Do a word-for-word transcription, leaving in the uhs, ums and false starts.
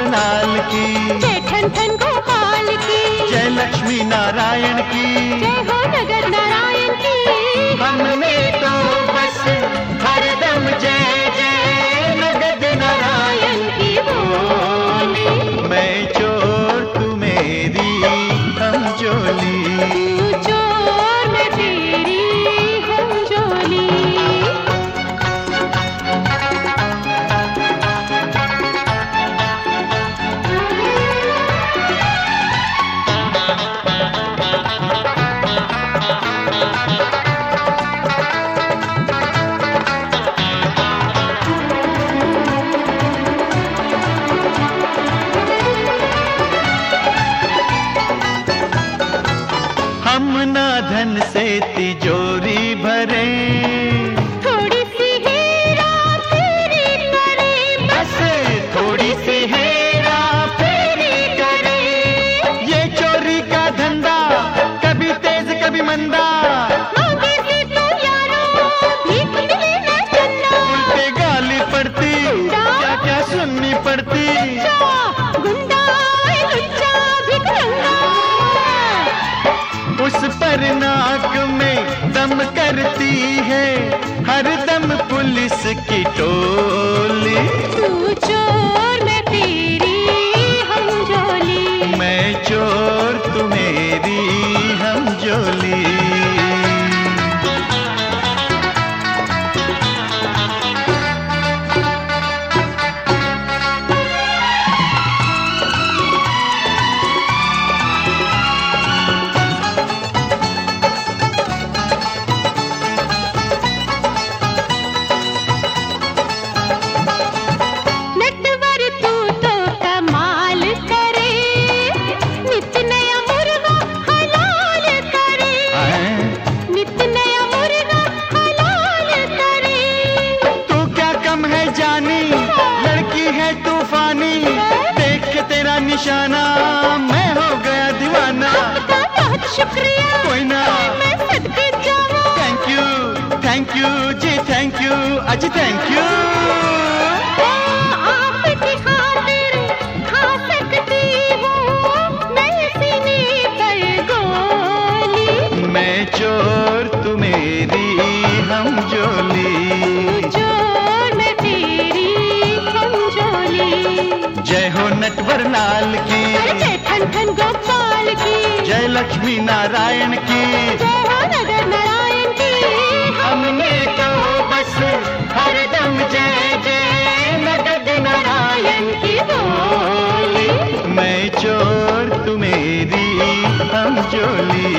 बरनाल की, जय ठन ठन गोपाल की, जय लक्ष्मी नारायण की, जय हो नगर नारायण की। हमने तो बस हरदम जय जय नगद नारायण की बोली। मैं चोर तू मेरी हम जोली, तू चोर मैं तेरी हम जोली। हम ना धन से तिजोरी भरे, थोड़ी सी हेरा फेरी करे, बस थोड़ी सी हेरा फेरी करे। ये चोरी का धंधा कभी तेज कभी मंदा, मांगे से तो यारो भीख मिले न चंदा। उल्टे गाली पड़ती क्या क्या सुननी पड़ती। लुच्चा गुंडा ए लुच्चा भिखमंगा, उस पर नाक में दम करती है हर दम पुलिस की टोली। तू चोर मैं तेरी हम जोली, मैं चोर तू मेरी हम जोली। नटवर तू तो कमाल करे, नित नया मुर्गा हलाल करे, नित नया मुर्गा हलाल करे। तू क्या कम है जानी, लड़की है तूफानी, देख के तेरा निशाना मैं हो गया दीवाना। आपका बहुत शुक्रिया, कोई ना, मैं सदके जाऊं। थैंक यू थैंक यू जी थैंक यू अजी थैंक यू। आपकी खातिर खा सकती हूँ मैं सीने पर गोली। मैं चोर तू मेरी हम जोली, चोर मैं तेरी हम जोली। जय हो नटवर नाल की, अरे जय ठन ठन गोपाल की, जय लक्ष्मी नारायण की। जय हो नगर नारायण की। हमने तो बस हरदम जय जय नगद नारायण की बोली। मैं चोर तू मेरी हम जोली।